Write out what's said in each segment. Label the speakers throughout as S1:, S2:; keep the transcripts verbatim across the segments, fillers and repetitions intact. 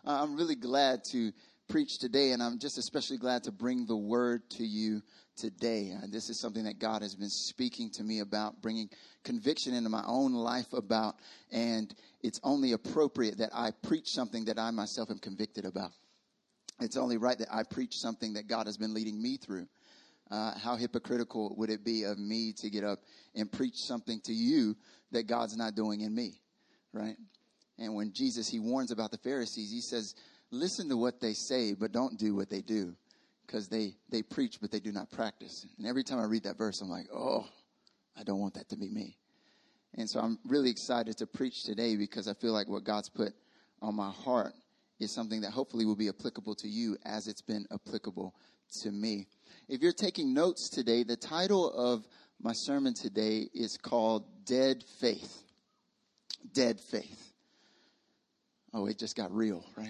S1: Uh, I'm really glad to preach today, and I'm just especially glad to bring the word to you today. Uh, this is something that God has been speaking to me about, bringing conviction into my own life about, and it's only appropriate that I preach something that I myself am convicted about. It's only right that I preach something that God has been leading me through. Uh, how hypocritical would it be of me to get up and preach something to you that God's not doing in me, right? And when Jesus, he warns about the Pharisees, he says, listen to what they say, but don't do what they do, because they, they preach, but they do not practice. And every time I read that verse, I'm like, oh, I don't want that to be me. And so I'm really excited to preach today because I feel like what God's put on my heart is something that hopefully will be applicable to you as it's been applicable to me. If you're taking notes today, the title of my sermon today is called Dead Faith. Dead Faith. Oh, it just got real, right?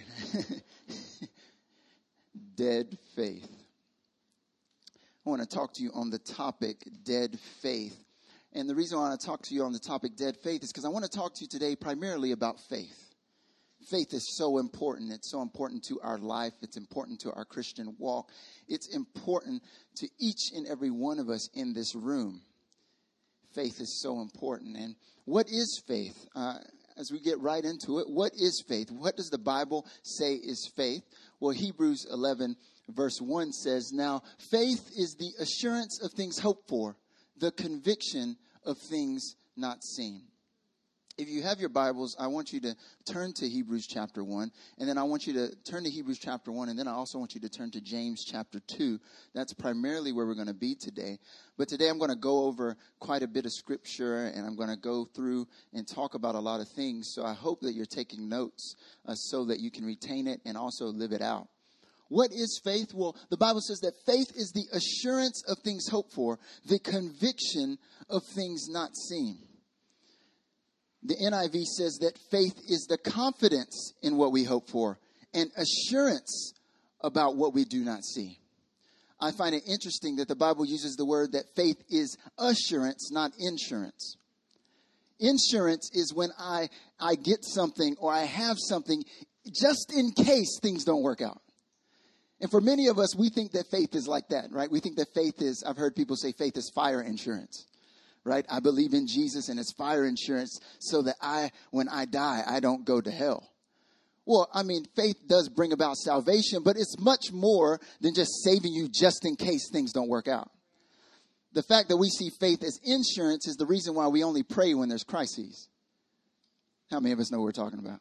S1: Dead faith. I want to talk to you on the topic dead faith. And the reason I want to talk to you on the topic dead faith is because I want to talk to you today primarily about faith. Faith is so important. It's so important to our life. It's important to our Christian walk. It's important to each and every one of us in this room. Faith is so important. And what is faith? Uh, as we get right into it, what is faith? What does the Bible say is faith? Well, Hebrews eleven verse one says, now faith is the assurance of things hoped for, the conviction of things not seen. If you have your Bibles, I want you to turn to Hebrews chapter one, and then I want you to turn to Hebrews chapter one, and then I also want you to turn to James chapter two. That's primarily where we're going to be today. But today I'm going to go over quite a bit of scripture, and I'm going to go through and talk about a lot of things. So I hope that you're taking notes uh, so that you can retain it and also live it out. What is faith? Well, the Bible says that faith is the assurance of things hoped for, the conviction of things not seen. The N I V says that faith is the confidence in what we hope for and assurance about what we do not see. I find it interesting that the Bible uses the word that faith is assurance, not insurance. Insurance is when I, I get something or I have something just in case things don't work out. And for many of us, we think that faith is like that, right? We think that faith is, I've heard people say faith is fire insurance. Right? I believe in Jesus and it's fire insurance so that I, when I die, I don't go to hell. Well, I mean, faith does bring about salvation, but it's much more than just saving you just in case things don't work out. The fact that we see faith as insurance is the reason why we only pray when there's crises. How many of us know what we're talking about?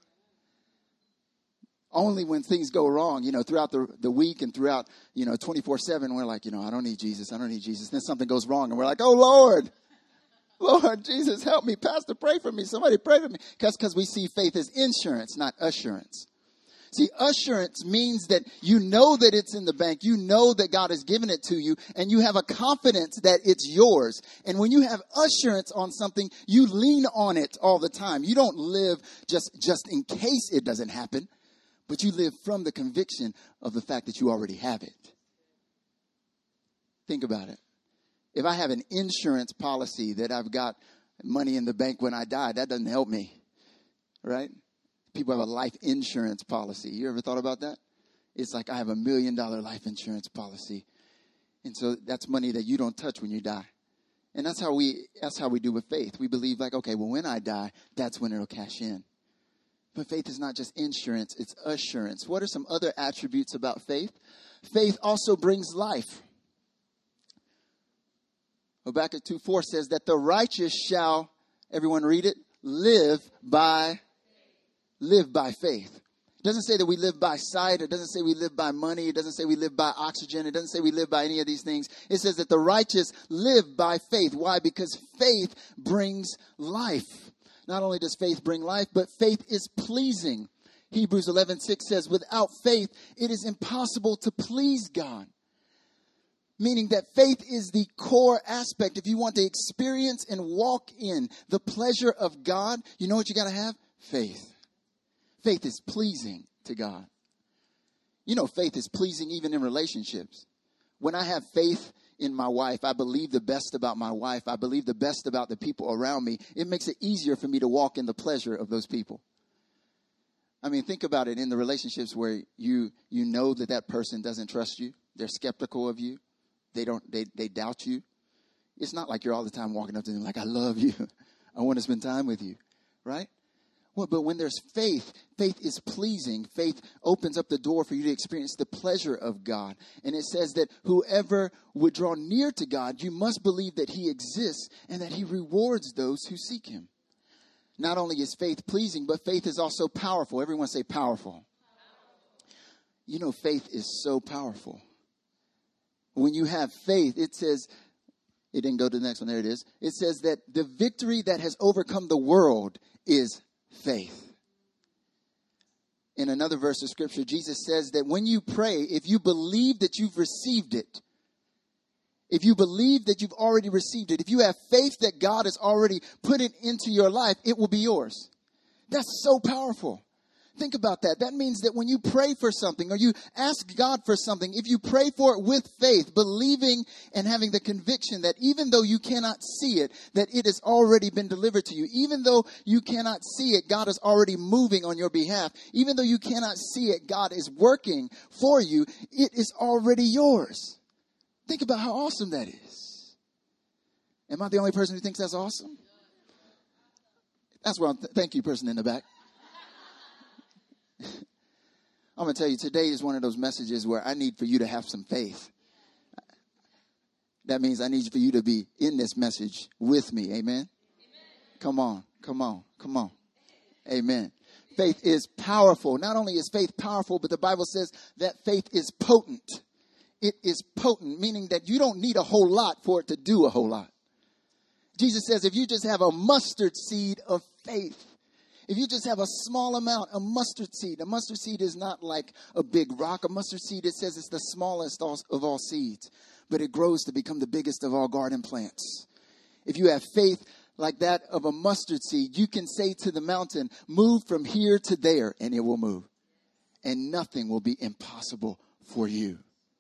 S1: Only when things go wrong, you know, throughout the, the week and throughout, you know, twenty-four seven, we're like, you know, I don't need Jesus. I don't need Jesus. Then something goes wrong and we're like, oh, Lord. Lord Jesus, help me. Pastor, pray for me. Somebody pray for me. Because because we see faith as insurance, not assurance. See, assurance means that you know that it's in the bank. You know that God has given it to you. And you have a confidence that it's yours. And when you have assurance on something, you lean on it all the time. You don't live just, just in case it doesn't happen. But you live from the conviction of the fact that you already have it. Think about it. If I have an insurance policy that I've got money in the bank when I die, that doesn't help me, right? People have a life insurance policy. You ever thought about that? It's like I have a million dollar life insurance policy. And so that's money that you don't touch when you die. And that's how we that's how we do with faith. We believe like, okay, well, when I die, that's when it'll cash in. But faith is not just insurance, it's assurance. What are some other attributes about faith? Faith also brings life. Habakkuk two four says that the righteous shall, everyone read it, live by, live by faith. It doesn't say that we live by sight. It doesn't say we live by money. It doesn't say we live by oxygen. It doesn't say we live by any of these things. It says that the righteous live by faith. Why? Because faith brings life. Not only does faith bring life, but faith is pleasing. Hebrews eleven six says, without faith, it is impossible to please God. Meaning that faith is the core aspect. If you want to experience and walk in the pleasure of God, you know what you got to have? Faith. Faith is pleasing to God. You know, faith is pleasing even in relationships. When I have faith in my wife, I believe the best about my wife. I believe the best about the people around me. It makes it easier for me to walk in the pleasure of those people. I mean, think about it in the relationships where you you know that that person doesn't trust you. They're skeptical of you. They don't. They they doubt you. It's not like you're all the time walking up to them like, I love you. I want to spend time with you. Right? Well, but when there's faith, faith is pleasing. Faith opens up the door for you to experience the pleasure of God. And it says that whoever would draw near to God, you must believe that he exists and that he rewards those who seek him. Not only is faith pleasing, but faith is also powerful. Everyone say powerful. You know, faith is so powerful. When you have faith, it says, it didn't go to the next one. There it is. It says that the victory that has overcome the world is faith. In another verse of scripture, Jesus says that when you pray, if you believe that you've received it, if you believe that you've already received it, if you have faith that God has already put it into your life, it will be yours. That's so powerful. Think about that. That means that when you pray for something or you ask God for something, if you pray for it with faith, believing and having the conviction that even though you cannot see it, that it has already been delivered to you. Even though you cannot see it, God is already moving on your behalf. Even though you cannot see it, God is working for you. It is already yours. Think about how awesome that is. Am I the only person who thinks that's awesome? That's why I'm th- thank you, person in the back. I'm going to tell you, today is one of those messages where I need for you to have some faith. That means I need for you to be in this message with me. Amen? Amen. Come on, come on, come on. Amen. Faith is powerful. Not only is faith powerful, but the Bible says that faith is potent. It is potent, meaning that you don't need a whole lot for it to do a whole lot. Jesus says if you just have a mustard seed of faith, if you just have a small amount, a mustard seed. A mustard seed is not like a big rock. A mustard seed, it says it's the smallest of all seeds. But it grows to become the biggest of all garden plants. If you have faith like that of a mustard seed, you can say to the mountain, move from here to there, and it will move. And nothing will be impossible for you.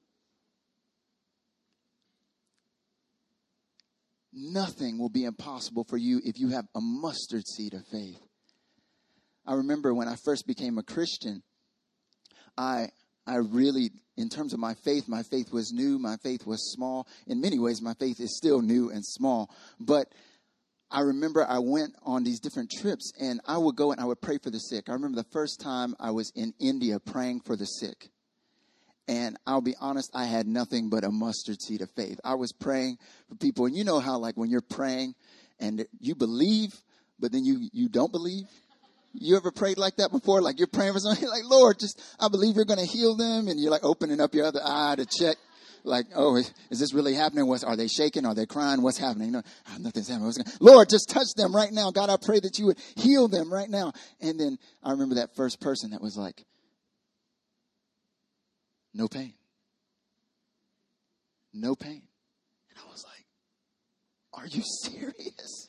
S1: Nothing will be impossible for you if you have a mustard seed of faith. I remember when I first became a Christian, I I really, in terms of my faith, my faith was new, my faith was small. In many ways, my faith is still new and small. But I remember I went on these different trips, and I would go and I would pray for the sick. I remember the first time I was in India praying for the sick. And I'll be honest, I had nothing but a mustard seed of faith. I was praying for people. And you know how, like, when you're praying and you believe, but then you, you don't believe? You ever prayed like that before? Like you're praying for something, you're like, Lord, just, I believe you're going to heal them. And you're like opening up your other eye to check. Like, oh, is, is this really happening? What's, are they shaking? Are they crying? What's happening? No, oh, nothing's happening. What's going Lord, just touch them right now. God, I pray that you would heal them right now. And then I remember that first person that was like, no pain. No pain. And I was like, are you serious?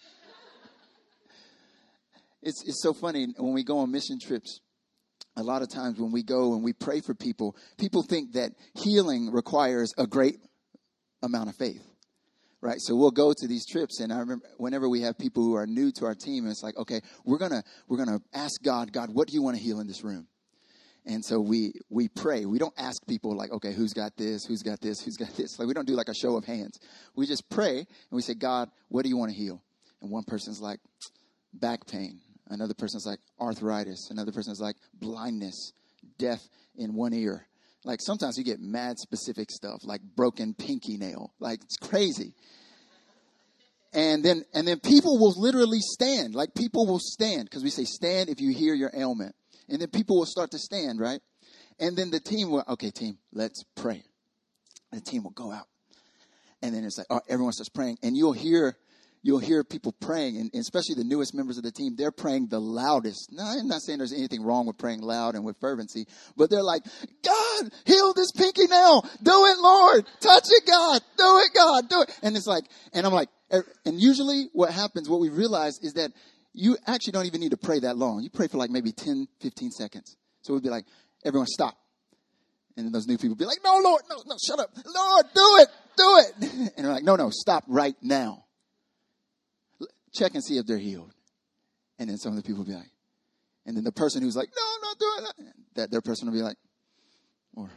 S1: It's it's so funny when we go on mission trips. A lot of times when we go and we pray for people, people think that healing requires a great amount of faith, right? So we'll go to these trips, and I remember whenever we have people who are new to our team, it's like, okay, we're gonna we're gonna ask God, God, what do you want to heal in this room? And so we we pray. We don't ask people like, okay, who's got this? Who's got this? Who's got this? Like we don't do like a show of hands. We just pray and we say, God, what do you want to heal? And one person's like, back pain. Another person's like arthritis. Another person's like blindness, deaf in one ear. Like sometimes you get mad specific stuff like broken pinky nail. Like it's crazy. And then and then people will literally stand. Like people will stand because we say stand if you hear your ailment. And then people will start to stand, right? And then the team will, okay, team, let's pray. And the team will go out. And then it's like, oh, everyone starts praying. And you'll hear You'll hear people praying, and especially the newest members of the team, they're praying the loudest. Now, I'm not saying there's anything wrong with praying loud and with fervency, but they're like, God, heal this pinky nail. Do it, Lord. Touch it, God. Do it, God. Do it. And it's like, and I'm like, and usually what happens, what we realize is that you actually don't even need to pray that long. You pray for like maybe ten, fifteen seconds. So we'd be like, everyone stop. And then those new people would be like, no, Lord, no, no, shut up. Lord, do it, do it. And they're like, no, no, stop right now. Check and see if they're healed. And then some of the people will be like, And then the person who's like, no, I'm not doing that, that their person will be like, or,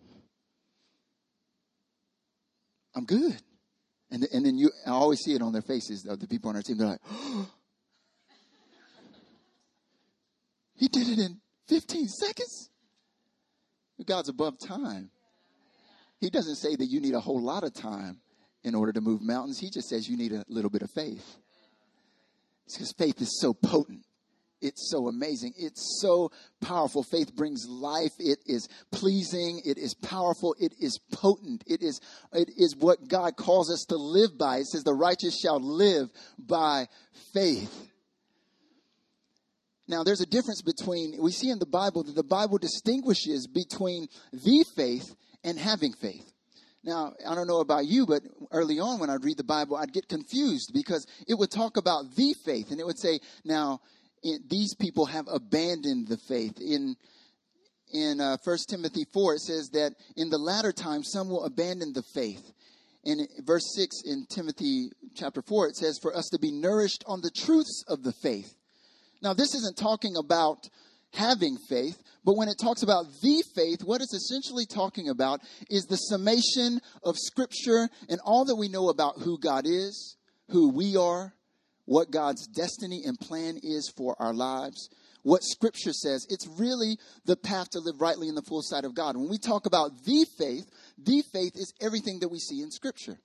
S1: I'm good. And, and then you, I always see it on their faces, of the people on our team. They're like, oh, he did it in fifteen seconds. God's above time. He doesn't say that you need a whole lot of time in order to move mountains. He just says you need a little bit of faith. It's because faith is so potent. It's so amazing. It's so powerful. Faith brings life. It is pleasing. It is powerful. It is potent. It is, it is what God calls us to live by. It says the righteous shall live by faith. Now, there's a difference between, we see in the Bible that the Bible distinguishes between the faith and having faith. Now, I don't know about you, but early on when I'd read the Bible, I'd get confused because it would talk about the faith. And it would say, now, it, these people have abandoned the faith. In in uh, First Timothy four, it says that in the latter times, some will abandon the faith. In verse six in Timothy chapter four, it says, for us to be nourished on the truths of the faith. Now, this isn't talking about having faith, but when it talks about the faith, what it's essentially talking about is the summation of Scripture and all that we know about who God is, who we are, what God's destiny and plan is for our lives, what Scripture says. It's really the path to live rightly in the full sight of God. When we talk about the faith, the faith is everything that we see in Scripture.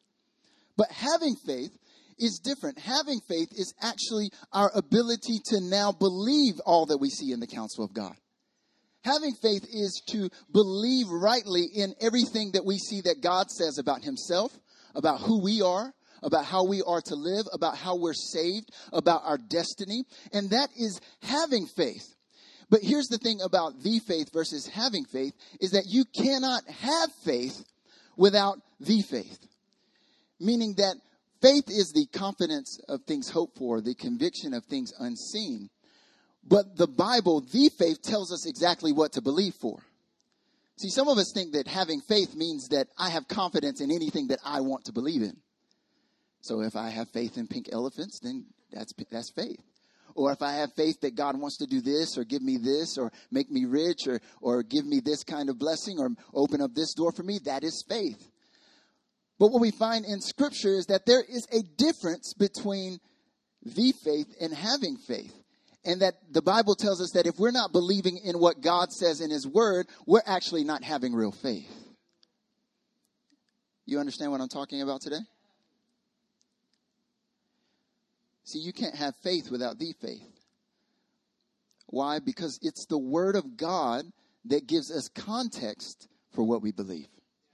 S1: But having faith is different. Having faith is actually our ability to now believe all that we see in the counsel of God. Having faith is to believe rightly in everything that we see that God says about himself, about who we are, about how we are to live, about how we're saved, about our destiny. And that is having faith. But here's the thing about the faith versus having faith is that you cannot have faith without the faith. Meaning that faith is the confidence of things hoped for, the conviction of things unseen. But the Bible, the faith, tells us exactly what to believe for. See, some of us think that having faith means that I have confidence in anything that I want to believe in. So if I have faith in pink elephants, then that's that's faith. Or if I have faith that God wants to do this or give me this or make me rich or, or give me this kind of blessing or open up this door for me, that is faith. But what we find in Scripture is that there is a difference between the faith and having faith. And that the Bible tells us that if we're not believing in what God says in his word, we're actually not having real faith. You understand what I'm talking about today? See, you can't have faith without the faith. Why? Because it's the word of God that gives us context for what we believe.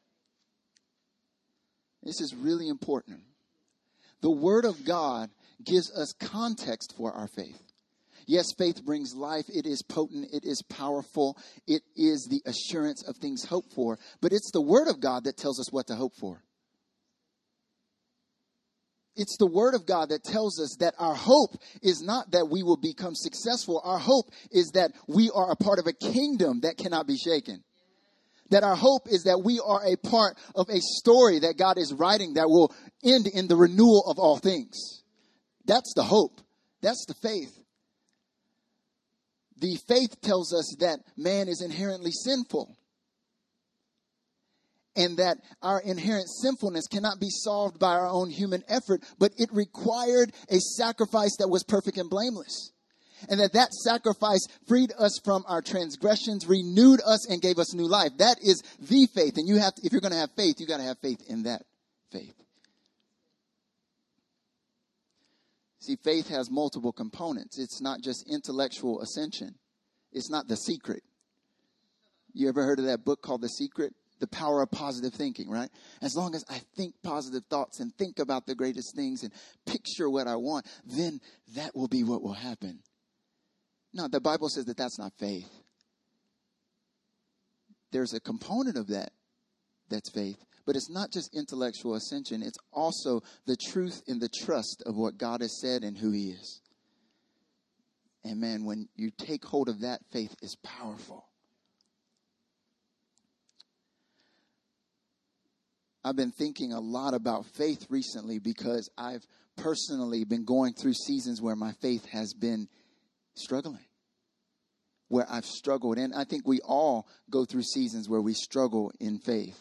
S1: This is really important. The word of God gives us context for our faith. Yes, faith brings life. It is potent. It is powerful. It is the assurance of things hoped for. But it's the word of God that tells us what to hope for. It's the word of God that tells us that our hope is not that we will become successful. Our hope is that we are a part of a kingdom that cannot be shaken. That our hope is that we are a part of a story that God is writing that will end in the renewal of all things. That's the hope. That's the faith. The faith tells us that man is inherently sinful. And that our inherent sinfulness cannot be solved by our own human effort, but it required a sacrifice that was perfect and blameless. And that that sacrifice freed us from our transgressions, renewed us, and gave us new life. That is the faith. And you have to, if you're going to have faith, you got to have faith in that faith. See, faith has multiple components. It's not just intellectual ascension. It's not The Secret. You ever heard of that book called The Secret? The power of positive thinking, right? As long as I think positive thoughts and think about the greatest things and picture what I want, then that will be what will happen. No, the Bible says that that's not faith. There's a component of that that's faith. But it's not just intellectual ascension. It's also the truth and the trust of what God has said and who he is. And man, when you take hold of that, faith is powerful. I've been thinking a lot about faith recently because I've personally been going through seasons where my faith has been struggling. where I've struggled. And I think we all go through seasons where we struggle in faith.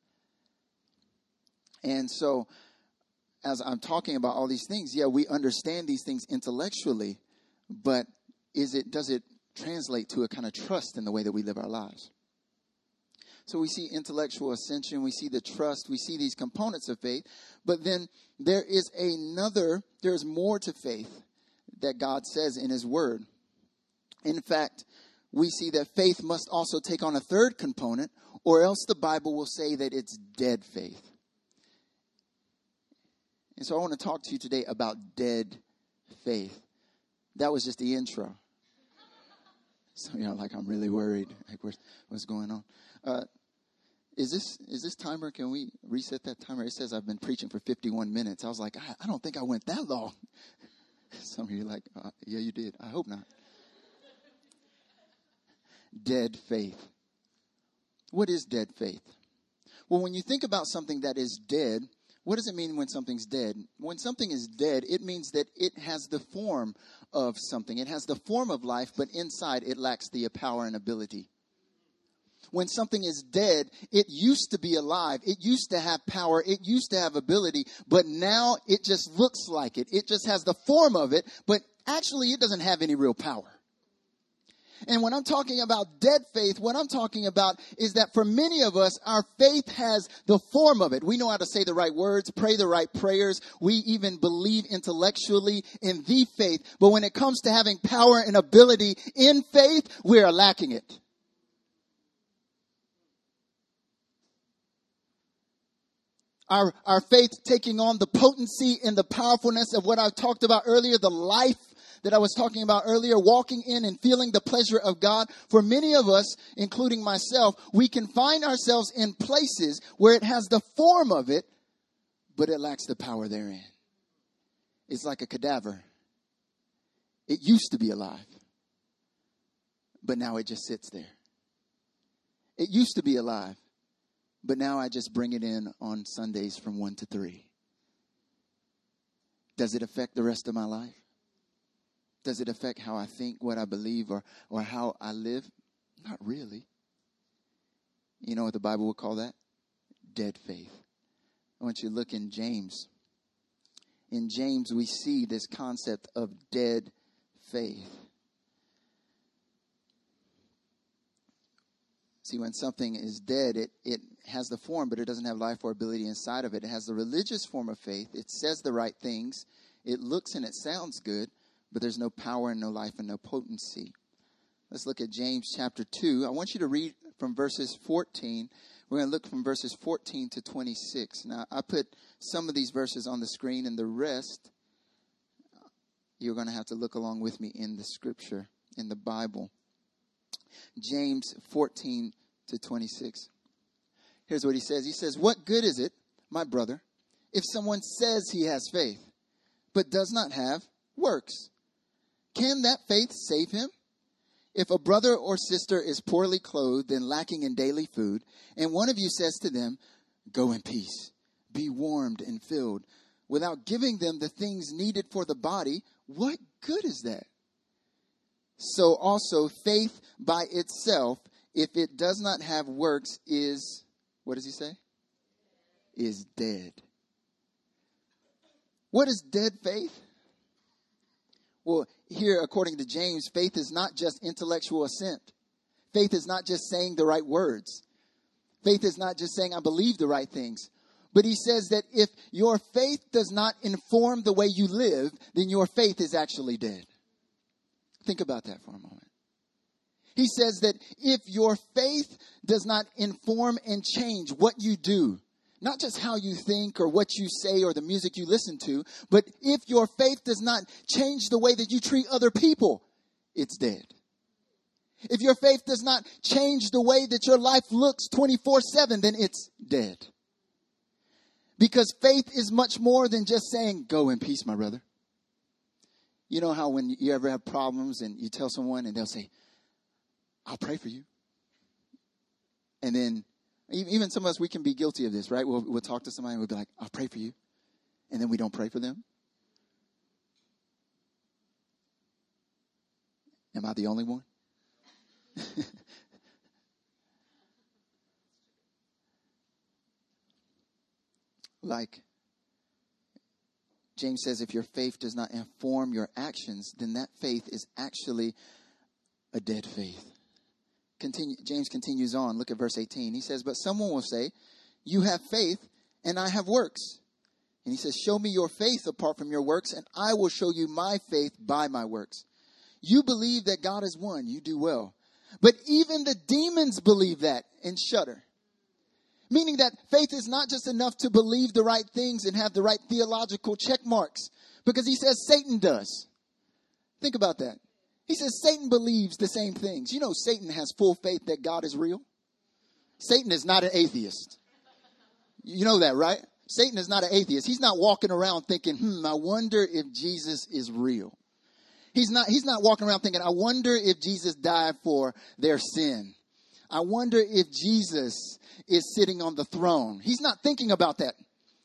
S1: And so as I'm talking about all these things, yeah, we understand these things intellectually, but is it does it translate to a kind of trust in the way that we live our lives? So we see intellectual ascension, we see the trust, we see these components of faith, but then there is another, there's more to faith that God says in his word. In fact, we see that faith must also take on a third component, or else the Bible will say that it's dead faith. And so I want to talk to you today about dead faith. That was just the intro. So you know, like I'm really worried. Like, what's, what's going on? Uh, is this is this timer? Can we reset that timer? It says I've been preaching for fifty-one minutes. I was like, I, I don't think I went that long. Some of you are like, uh, yeah, you did. I hope not. Dead faith. What is dead faith? Well, when you think about something that is dead, what does it mean when something's dead? When something is dead, it means that it has the form of something. It has the form of life, but inside it lacks the power and ability. When something is dead, it used to be alive. It used to have power. It used to have ability, but now it just looks like it. It just has the form of it, but actually it doesn't have any real power. And when I'm talking about dead faith, what I'm talking about is that for many of us, our faith has the form of it. We know how to say the right words, pray the right prayers. We even believe intellectually in the faith. But when it comes to having power and ability in faith, we are lacking it. Our, our faith taking on the potency and the powerfulness of what I talked about earlier, the life that I was talking about earlier, walking in and feeling the pleasure of God. For many of us, including myself, we can find ourselves in places where it has the form of it, but it lacks the power therein. It's like a cadaver. It used to be alive, but now it just sits there. It used to be alive, but now I just bring it in on Sundays from one to three. Does it affect the rest of my life? Does it affect how I think, what I believe, or, or how I live? Not really. You know what the Bible would call that? Dead faith. I want you to look in James. In James, we see this concept of dead faith. See, when something is dead, it, it has the form, but it doesn't have life or ability inside of it. It has the religious form of faith. It says the right things. It looks and it sounds good, but there's no power and no life and no potency. Let's look at James chapter two. I want you to read from verses fourteen. We're going to look from verses fourteen to twenty-six. Now, I put some of these verses on the screen, and the rest, you're going to have to look along with me in the scripture, in the Bible. James fourteen to twenty-six. Here's what he says. He says, "What good is it, my brother, if someone says he has faith, but does not have works? Can that faith save him? If a brother or sister is poorly clothed and lacking in daily food, and one of you says to them, 'Go in peace, be warmed and filled,' without giving them the things needed for the body, what good is that? So also faith by itself, if it does not have works, is," what does he say? "Is dead." What is dead faith? Well, here, according to James, faith is not just intellectual assent. Faith is not just saying the right words. Faith is not just saying, I believe the right things. But he says that if your faith does not inform the way you live, then your faith is actually dead. Think about that for a moment. He says that if your faith does not inform and change what you do, not just how you think or what you say or the music you listen to, but if your faith does not change the way that you treat other people, it's dead. If your faith does not change the way that your life looks twenty-four seven, then it's dead. Because faith is much more than just saying, "Go in peace, my brother." You know how when you ever have problems and you tell someone and they'll say, "I'll pray for you." And then even some of us, we can be guilty of this, right? We'll, we'll talk to somebody and we'll be like, "I'll pray for you." And then we don't pray for them. Am I the only one? Like James says, if your faith does not inform your actions, then that faith is actually a dead faith. Continue, James continues on. Look at verse eighteen. He says, but someone will say, you have faith and I have works. And he says, show me your faith apart from your works, and I will show you my faith by my works. You believe that God is one. You do well. But even the demons believe that and shudder. Meaning that faith is not just enough to believe the right things and have the right theological check marks. Because he says Satan does. Think about that. He says Satan believes the same things. You know, Satan has full faith that God is real. Satan is not an atheist. You know that, right? Satan is not an atheist. He's not walking around thinking, hmm, I wonder if Jesus is real. He's not, he's not walking around thinking, I wonder if Jesus died for their sin. I wonder if Jesus is sitting on the throne. He's not thinking about that.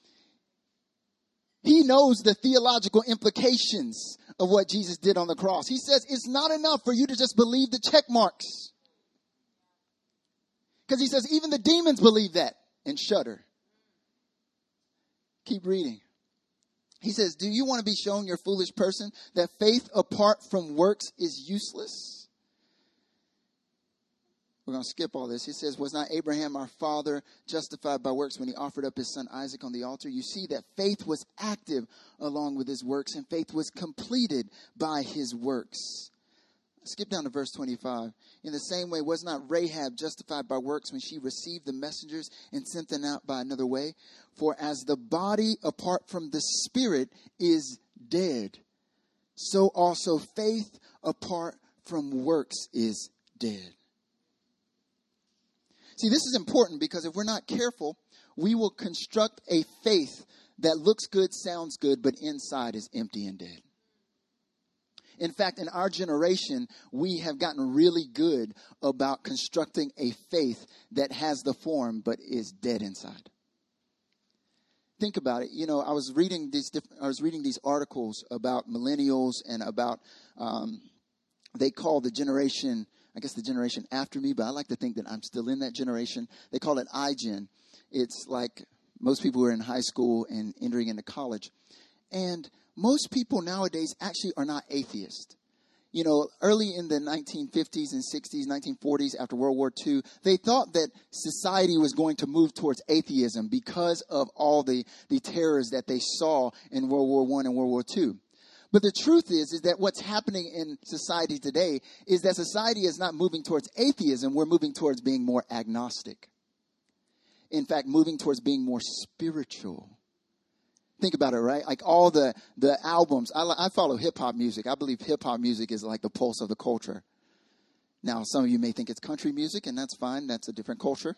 S1: He knows the theological implications of what Jesus did on the cross. He says it's not enough for you to just believe the check marks. Because he says even the demons believe that and shudder. Keep reading. He says, do you want to be shown, you foolish person, that faith apart from works is useless? We're going to skip all this. He says, was not Abraham our father justified by works when he offered up his son Isaac on the altar? You see that faith was active along with his works, and faith was completed by his works. Skip down to verse twenty-five. In the same way, was not Rahab justified by works when she received the messengers and sent them out by another way? For as the body apart from the spirit is dead, so also faith apart from works is dead. See, this is important because if we're not careful, we will construct a faith that looks good, sounds good, but inside is empty and dead. In fact, in our generation, we have gotten really good about constructing a faith that has the form but is dead inside. Think about it. You know, I was reading these different, I was reading these articles about millennials and about um, they call the generation, I guess the generation after me, but I like to think that I'm still in that generation. They call it iGen. It's like most people who are in high school and entering into college. And most people nowadays actually are not atheists. You know, early in the nineteen fifties and sixties, nineteen forties, after World War Two, they thought that society was going to move towards atheism because of all the, the terrors that they saw in World War One and World War Two. But the truth is, is that what's happening in society today is that society is not moving towards atheism. We're moving towards being more agnostic. In fact, moving towards being more spiritual. Think about it, right? Like all the, the albums. I, I follow hip-hop music. I believe hip-hop music is like the pulse of the culture. Now, some of you may think it's country music, and that's fine. That's a different culture.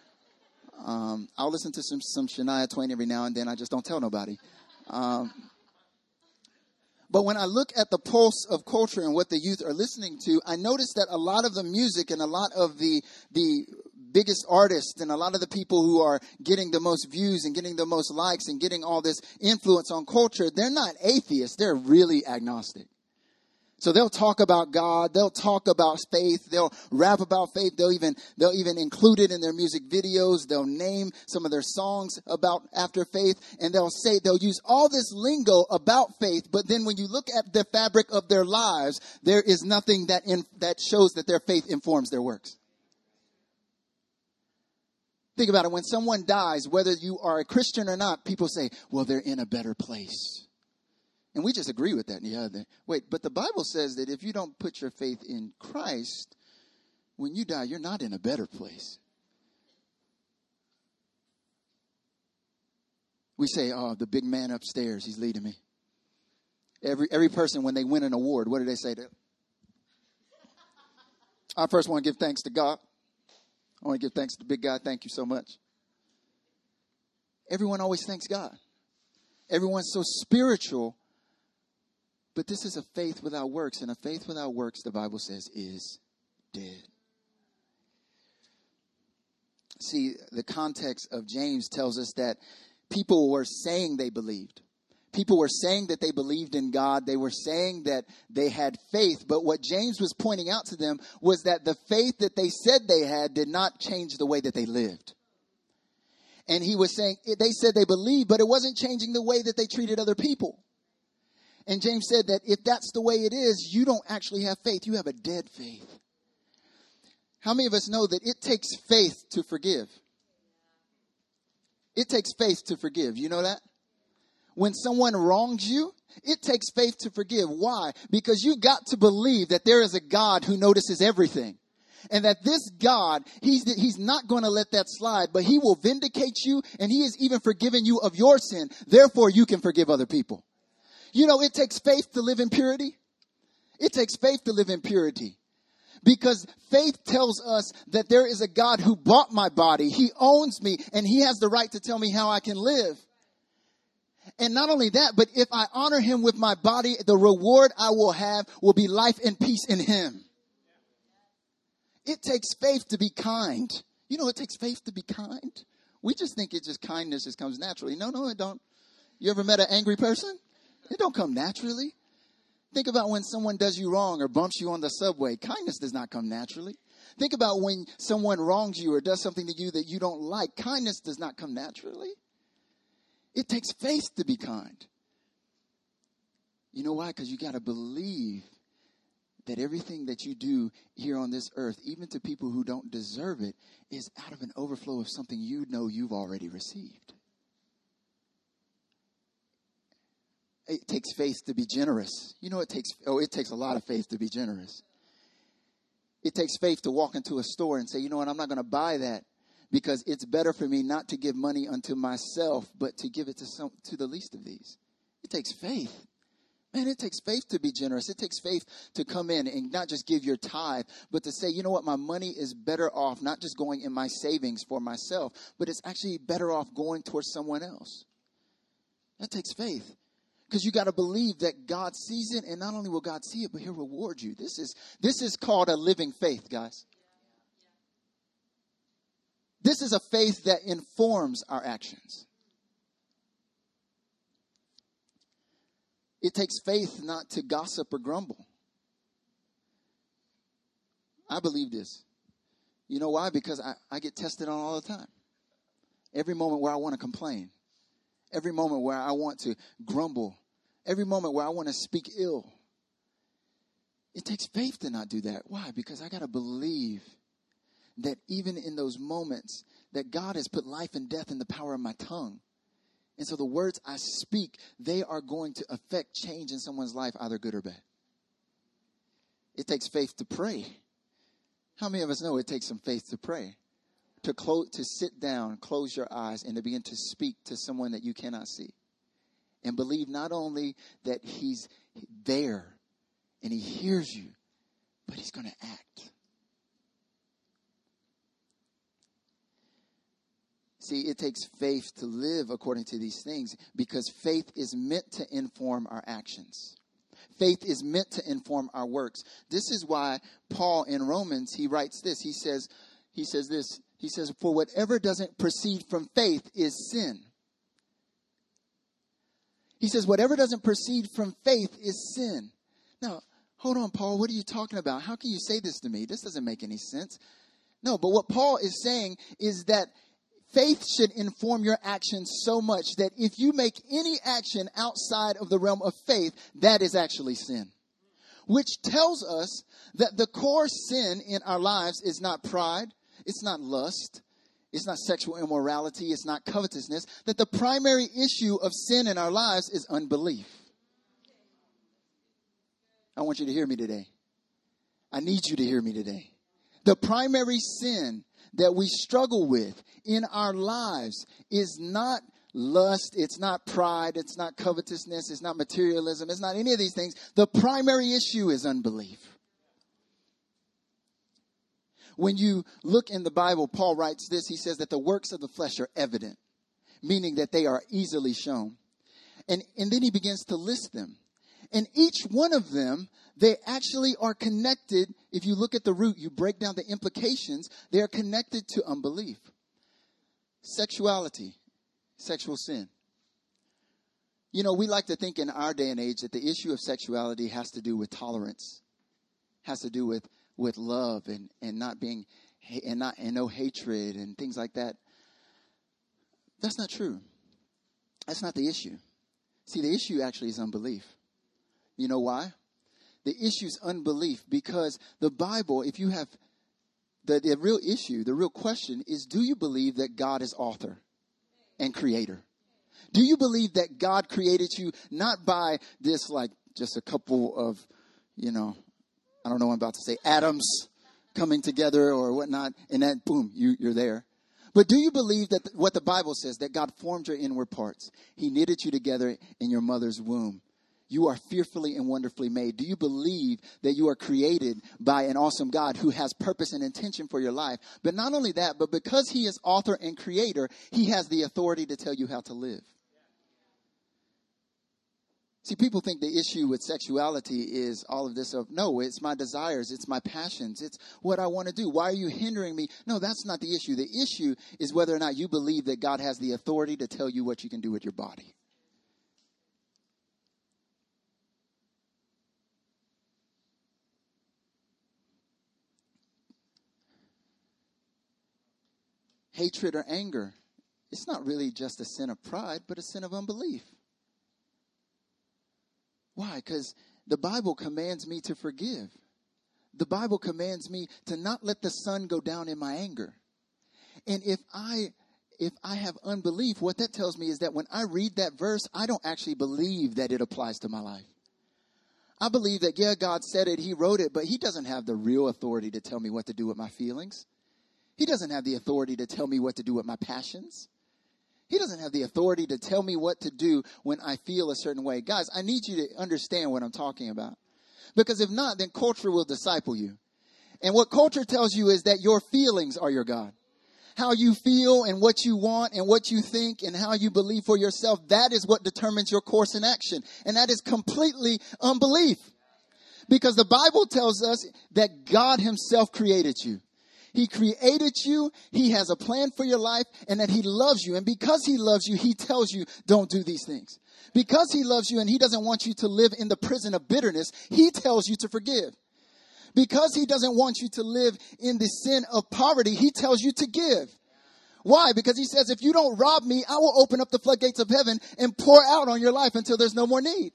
S1: Um, I'll listen to some, some Shania Twain every now and then. I just don't tell nobody. Um, but when I look at the pulse of culture and what the youth are listening to, I notice that a lot of the music and a lot of the the biggest artists and a lot of the people who are getting the most views and getting the most likes and getting all this influence on culture, they're not atheists. They're really agnostic. So they'll talk about God. They'll talk about faith. They'll rap about faith. They'll even, they'll even include it in their music videos. They'll name some of their songs about after faith, and they'll say, they'll use all this lingo about faith. But then when you look at the fabric of their lives, there is nothing that in, that shows that their faith informs their works. Think about it. When someone dies, whether you are a Christian or not, people say, well, they're in a better place. And we just agree with that. Yeah, wait, but the Bible says that if you don't put your faith in Christ, when you die, you're not in a better place. We say, oh, the big man upstairs, he's leading me. Every every person, when they win an award, what do they say to? I first want to give thanks to God. I want to give thanks to the big guy. Thank you so much. Everyone always thanks God. Everyone's so spiritual. But this is a faith without works. And a faith without works, the Bible says, is dead. See, the context of James tells us that people were saying they believed. People were saying that they believed in God. They were saying that they had faith. But what James was pointing out to them was that the faith that they said they had did not change the way that they lived. And he was saying, they said they believed, but it wasn't changing the way that they treated other people. And James said that if that's the way it is, you don't actually have faith. You have a dead faith. How many of us know that it takes faith to forgive? It takes faith to forgive. You know that? When someone wrongs you, it takes faith to forgive. Why? Because you've got to believe that there is a God who notices everything. And that this God, he's, he's not going to let that slide, but he will vindicate you, and he has even forgiven you of your sin. Therefore, you can forgive other people. You know, it takes faith to live in purity. It takes faith to live in purity. Because faith tells us that there is a God who bought my body. He owns me, and he has the right to tell me how I can live. And not only that, but if I honor him with my body, the reward I will have will be life and peace in him. It takes faith to be kind. You know, it takes faith to be kind. We just think it just kindness just comes naturally. No, no, it don't. You ever met an angry person? It don't come naturally. Think about when someone does you wrong or bumps you on the subway. Kindness does not come naturally. Think about when someone wrongs you or does something to you that you don't like. Kindness does not come naturally. It takes faith to be kind. You know why? Because you got to believe that everything that you do here on this earth, even to people who don't deserve it, is out of an overflow of something you know you've already received. It takes faith to be generous. You know, it takes, oh, it takes a lot of faith to be generous. It takes faith to walk into a store and say, you know what, I'm not going to buy that because it's better for me not to give money unto myself, but to give it to some, to the least of these. It takes faith. Man, it takes faith to be generous. It takes faith to come in and not just give your tithe, but to say, you know what, my money is better off not just going in my savings for myself, but it's actually better off going towards someone else. That takes faith. Because you got to believe that God sees it, and not only will God see it, but he'll reward you. This is this is called a living faith, guys. This is a faith that informs our actions. It takes faith not to gossip or grumble. I believe this. You know why? Because I, I get tested on all the time. Every moment where I want to complain. Every moment where I want to grumble. Every moment where I want to speak ill. It takes faith to not do that. Why? Because I got to believe that even in those moments that God has put life and death in the power of my tongue. And so the words I speak, they are going to affect change in someone's life, either good or bad. It takes faith to pray. How many of us know it takes some faith to pray? To close, to sit down, close your eyes, and to begin to speak to someone that you cannot see. And believe not only that he's there and he hears you, but he's going to act. See, it takes faith to live according to these things because faith is meant to inform our actions. Faith is meant to inform our works. This is why Paul in Romans, he writes this. He says, he says this. He says, for whatever doesn't proceed from faith is sin. He says, whatever doesn't proceed from faith is sin. Now, hold on, Paul, what are you talking about? How can you say this to me? This doesn't make any sense. No, but what Paul is saying is that faith should inform your actions so much that if you make any action outside of the realm of faith, that is actually sin. Which tells us that the core sin in our lives is not pride. It's not lust. It's not sexual immorality. It's not covetousness. That the primary issue of sin in our lives is unbelief. I want you to hear me today. I need you to hear me today. The primary sin that we struggle with in our lives is not lust. It's not pride. It's not covetousness. It's not materialism. It's not any of these things. The primary issue is unbelief. When you look in the Bible, Paul writes this. He says that the works of the flesh are evident, meaning that they are easily shown. And, and then he begins to list them. And each one of them, they actually are connected. If you look at the root, you break down the implications, they are connected to unbelief. Sexuality, sexual sin. You know, we like to think in our day and age that the issue of sexuality has to do with tolerance, has to do with, with love and, and not being, and not, and no hatred and things like that. That's not true. That's not the issue. See, the issue actually is unbelief. You know why? The issue is unbelief because the Bible, if you have, the, the real issue, the real question is, do you believe that God is author and creator? Do you believe that God created you not by this, like, just a couple of, you know, I don't know what I'm about to say, atoms coming together or whatnot, and then, boom, you, you're there. But do you believe that what the Bible says, that God formed your inward parts? He knitted you together in your mother's womb. You are fearfully and wonderfully made. Do you believe that you are created by an awesome God who has purpose and intention for your life? But not only that, but because he is author and creator, he has the authority to tell you how to live. See, people think the issue with sexuality is all of this of, no, it's my desires, it's my passions, it's what I want to do. Why are you hindering me? No, that's not the issue. The issue is whether or not you believe that God has the authority to tell you what you can do with your body. Hatred or anger, it's not really just a sin of pride, but a sin of unbelief. Why? Because the Bible commands me to forgive. The Bible commands me to not let the sun go down in my anger. And if I if I have unbelief, what that tells me is that when I read that verse, I don't actually believe that it applies to my life. I believe that, yeah, God said it, he wrote it, but he doesn't have the real authority to tell me what to do with my feelings. He doesn't have the authority to tell me what to do with my passions. He doesn't have the authority to tell me what to do when I feel a certain way. Guys, I need you to understand what I'm talking about. Because if not, then culture will disciple you. And what culture tells you is that your feelings are your God. How you feel and what you want and what you think and how you believe for yourself, that is what determines your course in action. And that is completely unbelief. Because the Bible tells us that God himself created you. He created you, he has a plan for your life, and that he loves you. And because he loves you, he tells you, don't do these things. Because he loves you and he doesn't want you to live in the prison of bitterness, he tells you to forgive. Because he doesn't want you to live in the sin of poverty, he tells you to give. Why? Because he says, if you don't rob me, I will open up the floodgates of heaven and pour out on your life until there's no more need.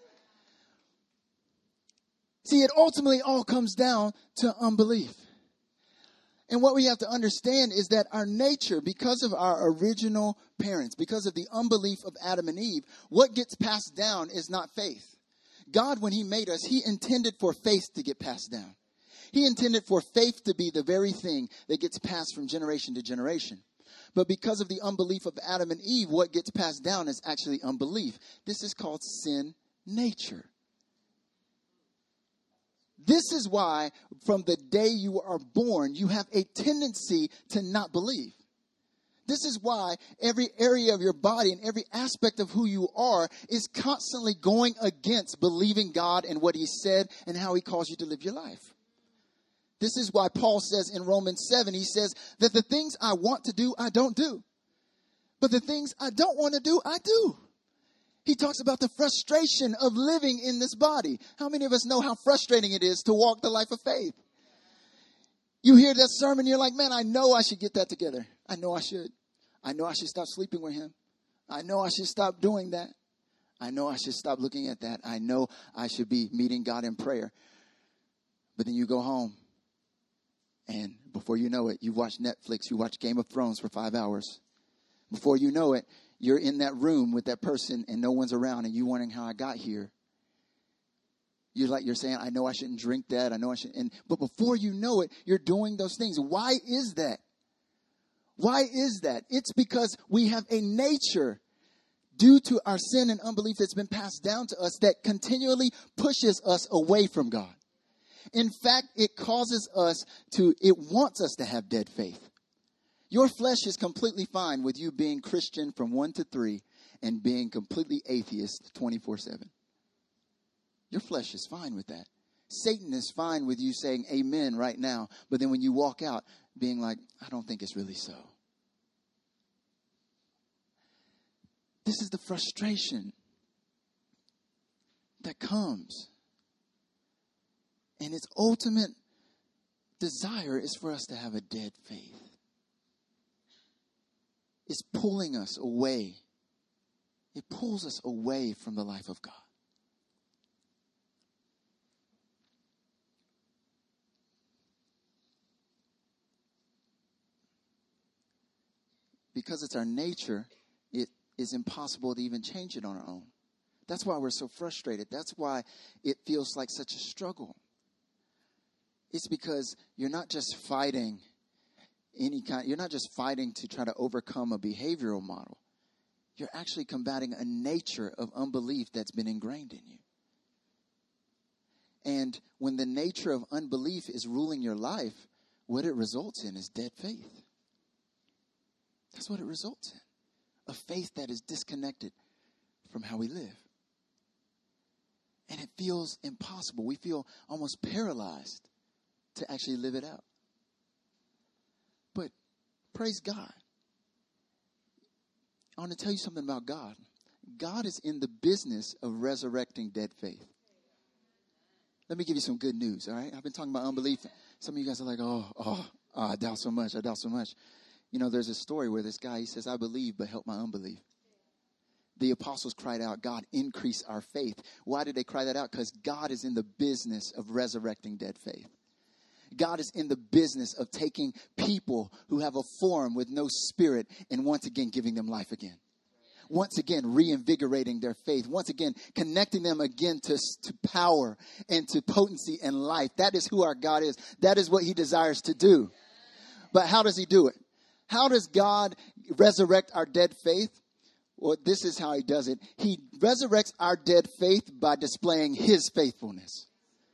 S1: See, it ultimately all comes down to unbelief. And what we have to understand is that our nature, because of our original parents, because of the unbelief of Adam and Eve, what gets passed down is not faith. God, when he made us, he intended for faith to get passed down. He intended for faith to be the very thing that gets passed from generation to generation. But because of the unbelief of Adam and Eve, what gets passed down is actually unbelief. This is called sin nature. This is why from the day you are born, you have a tendency to not believe. This is why every area of your body and every aspect of who you are is constantly going against believing God and what he said and how he calls you to live your life. This is why Paul says in Romans seven, he says that the things I want to do, I don't do. But the things I don't want to do, I do. He talks about the frustration of living in this body. How many of us know how frustrating it is to walk the life of faith? You hear that sermon, you're like, man, I know I should get that together. I know I should. I know I should stop sleeping with him. I know I should stop doing that. I know I should stop looking at that. I know I should be meeting God in prayer. But then you go home, and before you know it, you watch Netflix, you watch Game of Thrones for five hours. Before you know it, you're in that room with that person and no one's around and you wondering how I got here. You're like, you're saying, I know I shouldn't drink that. I know I shouldn't. And, but before you know it, you're doing those things. Why is that? Why is that? It's because we have a nature due to our sin and unbelief that's been passed down to us that continually pushes us away from God. In fact, it causes us to, it wants us to have dead faith. Your flesh is completely fine with you being Christian from one to three and being completely atheist twenty-four seven. Your flesh is fine with that. Satan is fine with you saying amen right now, but then when you walk out being like, I don't think it's really so. This is the frustration that comes. And its ultimate desire is for us to have a dead faith. It's pulling us away. It pulls us away from the life of God. Because it's our nature, it is impossible to even change it on our own. That's why we're so frustrated. That's why it feels like such a struggle. It's because you're not just fighting any kind, you're not just fighting to try to overcome a behavioral model. You're actually combating a nature of unbelief that's been ingrained in you. And when the nature of unbelief is ruling your life, what it results in is dead faith. That's what it results in. A faith that is disconnected from how we live. And it feels impossible. We feel almost paralyzed to actually live it out. But praise God. I want to tell you something about God. God is in the business of resurrecting dead faith. Let me give you some good news, all right? I've been talking about unbelief. Some of you guys are like, oh, oh, oh I doubt so much. I doubt so much. You know, there's a story where this guy, he says, I believe, but help my unbelief. The apostles cried out, God, increase our faith. Why did they cry that out? Because God is in the business of resurrecting dead faith. God is in the business of taking people who have a form with no spirit and once again giving them life again. Once again, reinvigorating their faith. Once again, connecting them again to, to power and to potency and life. That is who our God is. That is what he desires to do. But how does he do it? How does God resurrect our dead faith? Well, this is how he does it. He resurrects our dead faith by displaying his faithfulness.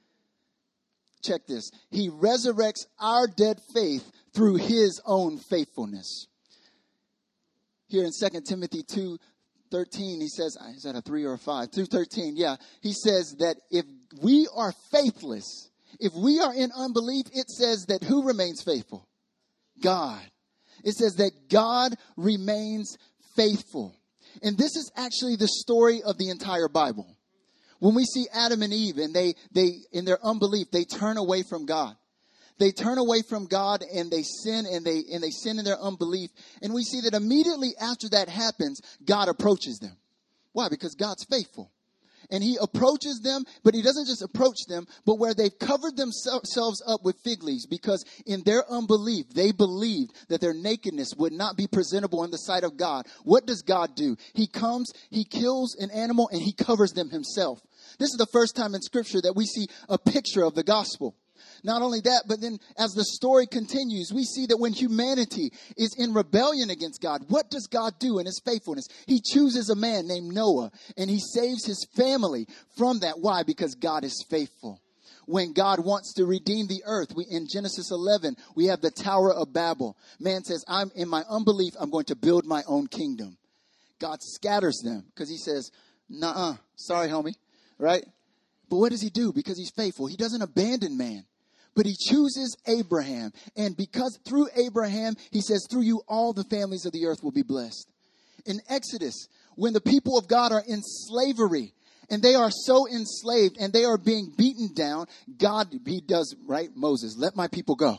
S1: Check this. He resurrects our dead faith through his own faithfulness. Here in Second Timothy two thirteen, he says, is that a three or a five? two thirteen, yeah. He says that if we are faithless, if we are in unbelief, it says that who remains faithful? God. It says that God remains faithful. And this is actually the story of the entire Bible. When we see Adam and Eve and they, they, in their unbelief, they turn away from God. They turn away from God and they sin and they, and they sin in their unbelief. And we see that immediately after that happens, God approaches them. Why? Because God's faithful. And he approaches them, but he doesn't just approach them, but where they've covered themselves up with fig leaves, because in their unbelief, they believed that their nakedness would not be presentable in the sight of God. What does God do? He comes, he kills an animal, and he covers them himself. This is the first time in Scripture that we see a picture of the gospel. Not only that, but then as the story continues, we see that when humanity is in rebellion against God, what does God do in his faithfulness? He chooses a man named Noah and he saves his family from that. Why? Because God is faithful. When God wants to redeem the earth, we, in Genesis eleven, we have the Tower of Babel. Man says, I'm in my unbelief, I'm going to build my own kingdom. God scatters them because he says, nuh-uh, sorry, homie, right? But what does he do? Because he's faithful. He doesn't abandon man. But he chooses Abraham. And because through Abraham, he says, through you, all the families of the earth will be blessed. In Exodus, when the people of God are in slavery and they are so enslaved and they are being beaten down, God, he does, right? Moses, let my people go.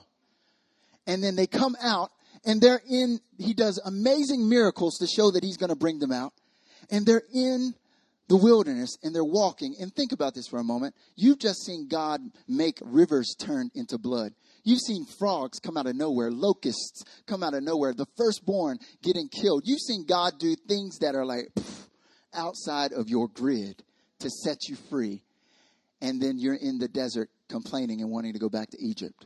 S1: And then they come out and they're in, he does amazing miracles to show that he's going to bring them out. And they're in the wilderness and they're walking. And think about this for a moment. You've just seen God make rivers turn into blood. You've seen frogs come out of nowhere, locusts come out of nowhere, the firstborn getting killed. You've seen God do things that are like pff, outside of your grid to set you free. And then you're in the desert complaining and wanting to go back to Egypt.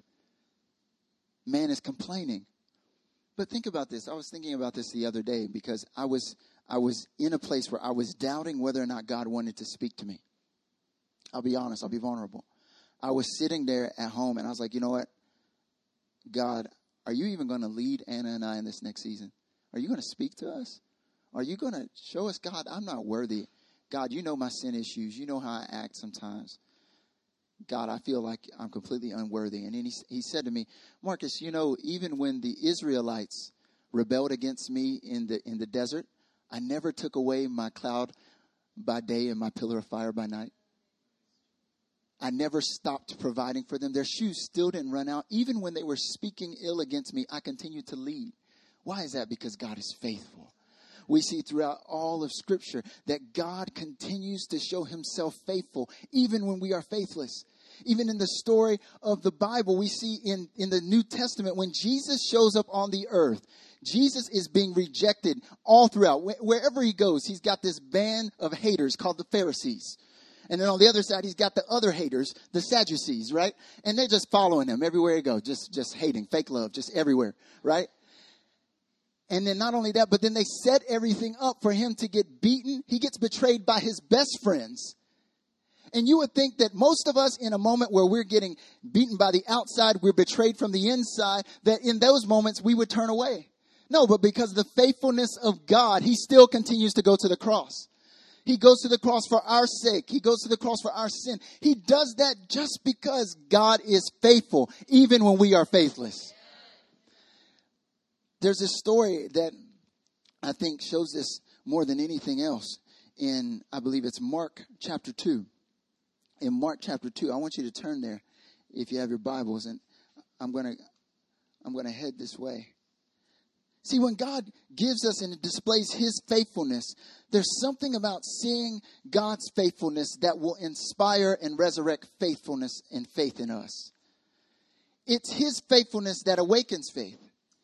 S1: Man is complaining. But think about this. I was thinking about this the other day because I was I was in a place where I was doubting whether or not God wanted to speak to me. I'll be honest. I'll be vulnerable. I was sitting there at home and I was like, you know what? God, are you even going to lead Anna and I in this next season? Are you going to speak to us? Are you going to show us, God, I'm not worthy. God, you know my sin issues. You know how I act sometimes. God, I feel like I'm completely unworthy. And then he, he said to me, Marcus, you know, even when the Israelites rebelled against me in the in the desert, I never took away my cloud by day and my pillar of fire by night. I never stopped providing for them. Their shoes still didn't run out. Even when they were speaking ill against me, I continued to lead. Why is that? Because God is faithful. We see throughout all of Scripture that God continues to show himself faithful, even when we are faithless. Even in the story of the Bible, we see in, in the New Testament, when Jesus shows up on the earth, Jesus is being rejected all throughout. Wherever he goes, he's got this band of haters called the Pharisees. And then on the other side, he's got the other haters, the Sadducees, right? And they're just following him everywhere he goes, just, just hating, fake love, just everywhere, right? And then not only that, but then they set everything up for him to get beaten. He gets betrayed by his best friends. And you would think that most of us, in a moment where we're getting beaten by the outside, we're betrayed from the inside, that in those moments we would turn away. No, but because of the faithfulness of God, he still continues to go to the cross. He goes to the cross for our sake. He goes to the cross for our sin. He does that just because God is faithful, even when we are faithless. There's a story that I think shows this more than anything else in, I believe it's Mark chapter two. In Mark chapter two, I want you to turn there if you have your Bibles, and I'm going to I'm going to head this way. See, when God gives us and displays his faithfulness, there's something about seeing God's faithfulness that will inspire and resurrect faithfulness and faith in us. It's his faithfulness that awakens faith.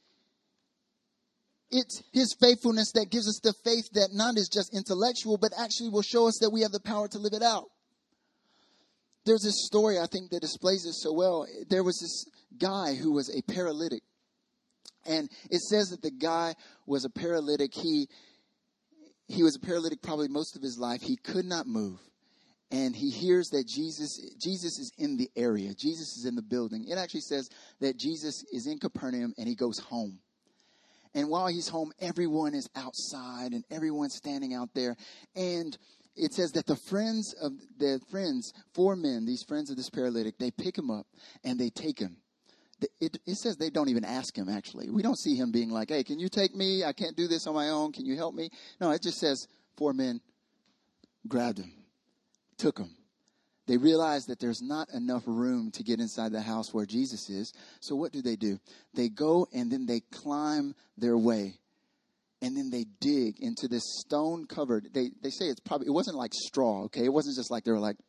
S1: It's his faithfulness that gives us the faith that not is just intellectual, but actually will show us that we have the power to live it out. There's this story, I think, that displays this so well. There was this guy who was a paralytic. And it says that the guy was a paralytic. He, he was a paralytic probably most of his life. He could not move. And he hears that Jesus, Jesus is in the area. Jesus is in the building. It actually says that Jesus is in Capernaum and he goes home. And while he's home, everyone is outside and everyone's standing out there. And it says that the friends of the friends, four men, these friends of this paralytic, they pick him up and they take him. It, it says they don't even ask him, actually. We don't see him being like, hey, can you take me? I can't do this on my own. Can you help me? No, it just says four men grabbed him, took him. They realize that there's not enough room to get inside the house where Jesus is. So what do they do? They go and then they climb their way. And then they dig into this stone covered. They they say it's probably, it wasn't like straw, okay? It wasn't just like they were like,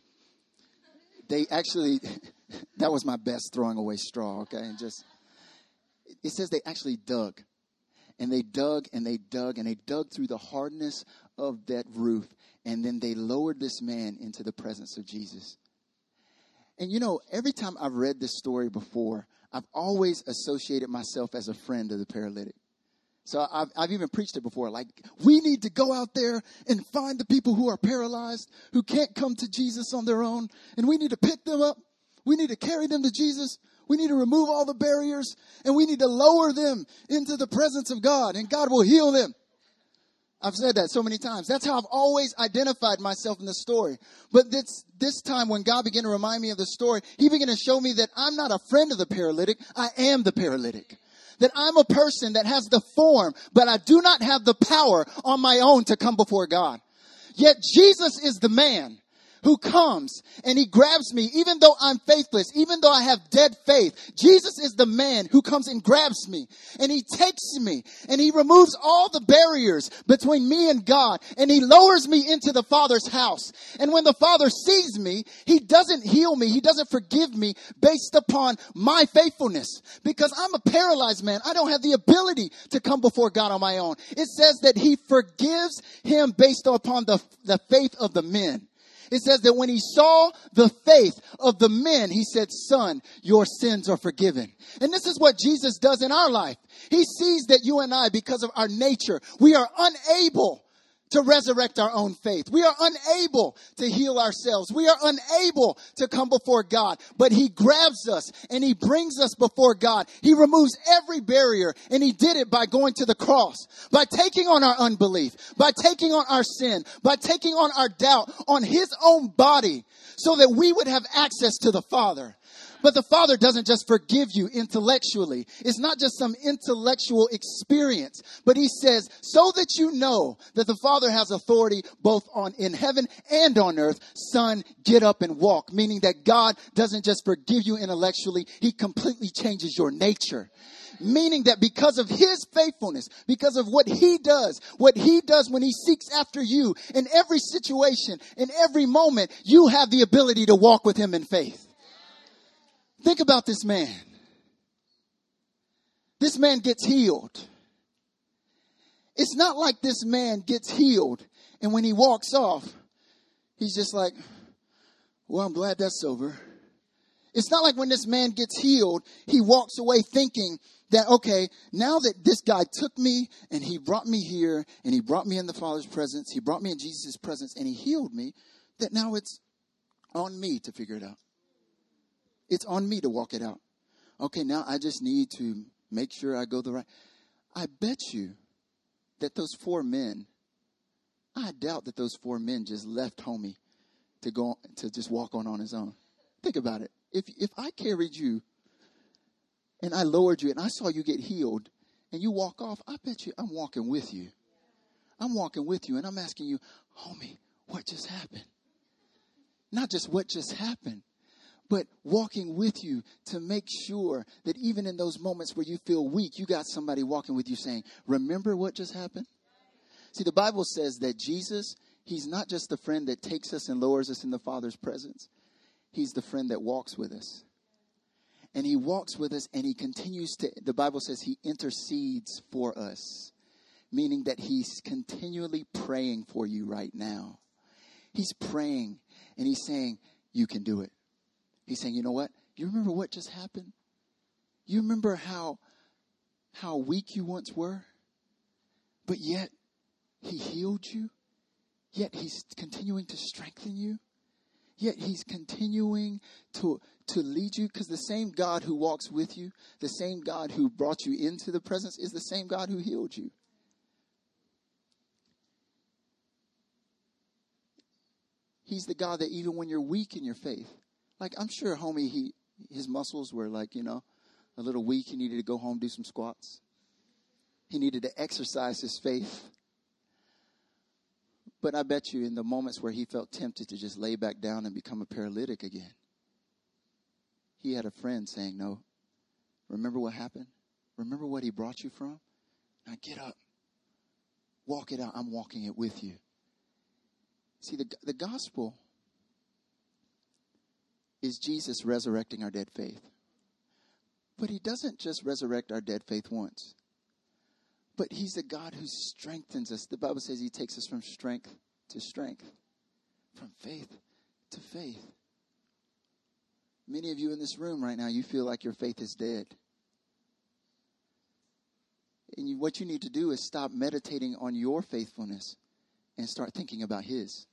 S1: they actually, that was my best throwing away straw, okay? And just, it says they actually dug. And they dug and they dug and they dug through the hardness of that roof. And then they lowered this man into the presence of Jesus. And you know, every time I've read this story before, I've always associated myself as a friend of the paralytic. So I've, I've even preached it before. Like, we need to go out there and find the people who are paralyzed, who can't come to Jesus on their own. And we need to pick them up. We need to carry them to Jesus. We need to remove all the barriers. And we need to lower them into the presence of God. And God will heal them. I've said that so many times. That's how I've always identified myself in the story. But this, this time when God began to remind me of the story, he began to show me that I'm not a friend of the paralytic. I am the paralytic. That I'm a person that has the form, but I do not have the power on my own to come before God. Yet Jesus is the man who comes and he grabs me, even though I'm faithless, even though I have dead faith. Jesus is the man who comes and grabs me and he takes me and he removes all the barriers between me and God and he lowers me into the Father's house. And when the Father sees me, he doesn't heal me. He doesn't forgive me based upon my faithfulness, because I'm a paralyzed man. I don't have the ability to come before God on my own. It says that he forgives him based upon the, the faith of the men. It says that when he saw the faith of the men, he said, son, your sins are forgiven. And this is what Jesus does in our life. He sees that you and I, because of our nature, we are unable to resurrect our own faith. We are unable to heal ourselves. We are unable to come before God. But he grabs us and he brings us before God. He removes every barrier, and he did it by going to the cross, by taking on our unbelief, by taking on our sin, by taking on our doubt on his own body so that we would have access to the Father. But the Father doesn't just forgive you intellectually. It's not just some intellectual experience. But he says, so that you know that the Father has authority both on in heaven and on earth, son, get up and walk. Meaning that God doesn't just forgive you intellectually. He completely changes your nature. Meaning that because of his faithfulness, because of what he does, what he does when he seeks after you in every situation, in every moment, you have the ability to walk with him in faith. Think about this man. This man gets healed. It's not like this man gets healed and when he walks off, he's just like, well, I'm glad that's over. It's not like when this man gets healed, he walks away thinking that, okay, now that this guy took me and he brought me here and he brought me in the Father's presence, he brought me in Jesus' presence and he healed me, that now it's on me to figure it out. It's on me to walk it out. Okay, now I just need to make sure I go the right. I bet you that those four men, I doubt that those four men just left homie to go to just walk on on his own. Think about it. If if I carried you and I lowered you and I saw you get healed and you walk off, I bet you I'm walking with you. I'm walking with you and I'm asking you, homie, what just happened? Not just what just happened, but walking with you to make sure that even in those moments where you feel weak, you got somebody walking with you saying, remember what just happened? See, the Bible says that Jesus, he's not just the friend that takes us and lowers us in the Father's presence. He's the friend that walks with us. And he walks with us and he continues to, the Bible says he intercedes for us. Meaning that he's continually praying for you right now. He's praying and he's saying, you can do it. He's saying, you know what? You remember what just happened? You remember how, how weak you once were? But yet he healed you. Yet he's continuing to strengthen you. Yet he's continuing to, to lead you, because the same God who walks with you, the same God who brought you into the presence is the same God who healed you. He's the God that even when you're weak in your faith, like I'm sure homie, he his muscles were like, you know, a little weak. He needed to go home, do some squats. He needed to exercise his faith. But I bet you in the moments where he felt tempted to just lay back down and become a paralytic again, he had a friend saying, no, remember what happened? Remember what he brought you from? Now get up. Walk it out. I'm walking it with you. See, the, the gospel is Jesus resurrecting our dead faith. But he doesn't just resurrect our dead faith once. But he's a God who strengthens us. The Bible says he takes us from strength to strength, from faith to faith. Many of you in this room right now, you feel like your faith is dead. And you, what you need to do is stop meditating on your faithfulness and start thinking about his.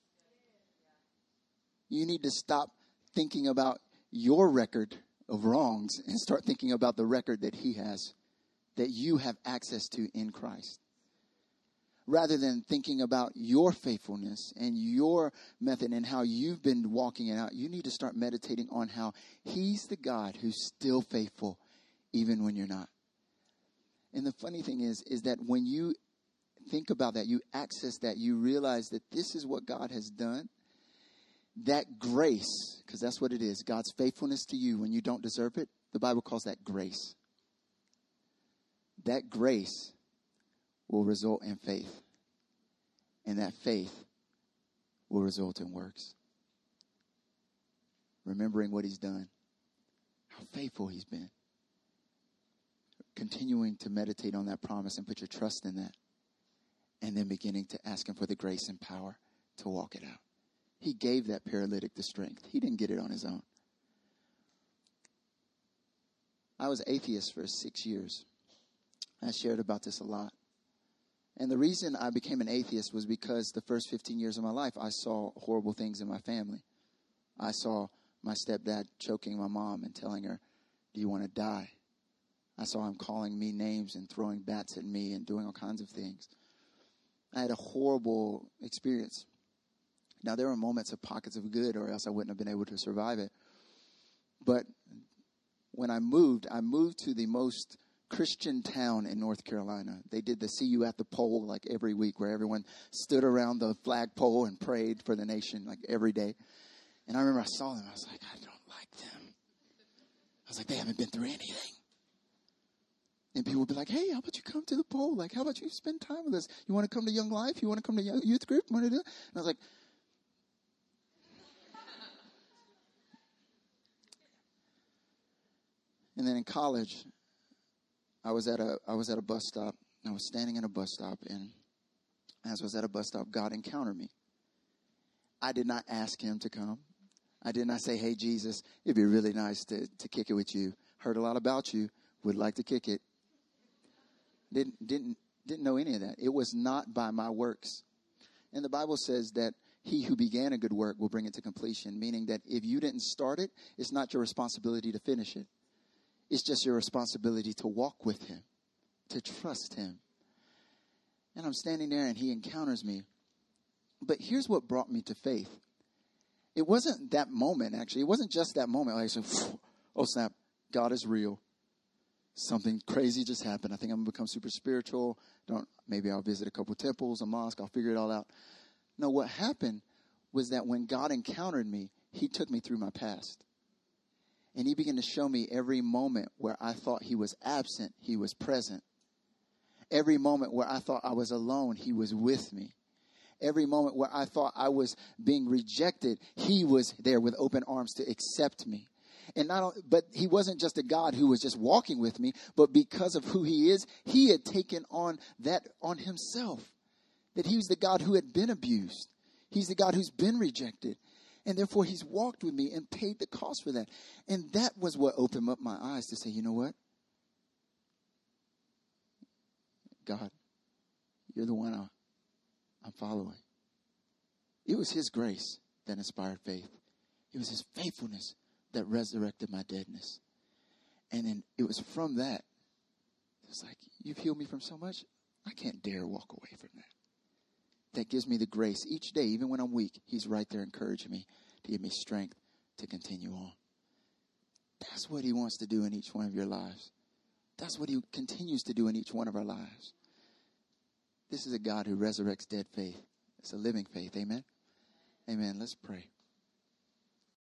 S1: You need to stop thinking about your record of wrongs and start thinking about the record that he has, that you have access to in Christ. Rather than thinking about your faithfulness and your method and how you've been walking it out, you need to start meditating on how he's the God who's still faithful even when you're not. And the funny thing is, is that when you think about that, you access that, you realize that this is what God has done. That grace, because that's what it is, God's faithfulness to you when you don't deserve it, the Bible calls that grace. That grace will result in faith. And that faith will result in works. Remembering what he's done. How faithful he's been. Continuing to meditate on that promise and put your trust in that. And then beginning to ask him for the grace and power to walk it out. He gave that paralytic the strength. He didn't get it on his own. I was atheist for six years. I shared about this a lot. And the reason I became an atheist was because the first fifteen years of my life, I saw horrible things in my family. I saw my stepdad choking my mom and telling her, do you want to die? I saw him calling me names and throwing bats at me and doing all kinds of things. I had a horrible experience. Now, there were moments of pockets of good, or else I wouldn't have been able to survive it. But when I moved, I moved to the most Christian town in North Carolina. They did the see you at the pole like every week where everyone stood around the flagpole and prayed for the nation like every day. And I remember I saw them. I was like, I don't like them. I was like, they haven't been through anything. And people would be like, hey, how about you come to the pole? Like, how about you spend time with us? You want to come to Young Life? You want to come to youth group? You want to do that? And I was like, and then in college, I was at a I was at a bus stop. I was standing in a bus stop, and as I was at a bus stop, God encountered me. I did not ask him to come. I did not say, hey, Jesus, it'd be really nice to, to kick it with you. Heard a lot about you. Would like to kick it. Didn't didn't didn't know any of that. It was not by my works. And the Bible says that he who began a good work will bring it to completion, meaning that if you didn't start it, it's not your responsibility to finish it. It's just your responsibility to walk with him, to trust him. And I'm standing there and he encounters me. But here's what brought me to faith. It wasn't that moment, actually. It wasn't just that moment. Like, so, oh, snap, God is real. Something crazy just happened. I think I'm going to become super spiritual. Don't Maybe I'll visit a couple temples, a mosque. I'll figure it all out. No, what happened was that when God encountered me, he took me through my past. And he began to show me every moment where I thought he was absent, he was present. Every moment where I thought I was alone, he was with me. Every moment where I thought I was being rejected, he was there with open arms to accept me. And not, but he wasn't just a God who was just walking with me, but because of who he is, he had taken on that on himself. That he was the God who had been abused. He's the God who's been rejected. And therefore, he's walked with me and paid the cost for that. And that was what opened up my eyes to say, you know what? God, you're the one I, I'm following. It was his grace that inspired faith. It was his faithfulness that resurrected my deadness. And then it was from that. It's like, you've healed me from so much. I can't dare walk away from that. That gives me the grace each day, even when I'm weak. He's right there encouraging me to give me strength to continue on. That's what he wants to do in each one of your lives. That's what he continues to do in each one of our lives. This is a God who resurrects dead faith. It's a living faith. Amen. Amen. Let's pray.